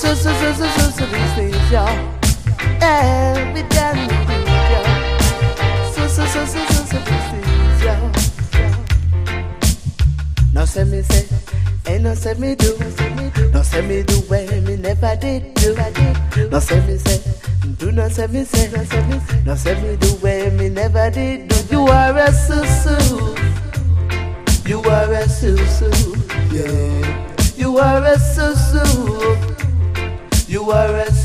superstition. Every damn superstition. No say me say, ain't no say me do. No say me do where me never did do. No say me say, do not say me say. No say me do where me never did do. You are a susu. You are a susu. Yeah. You are a susu. You are a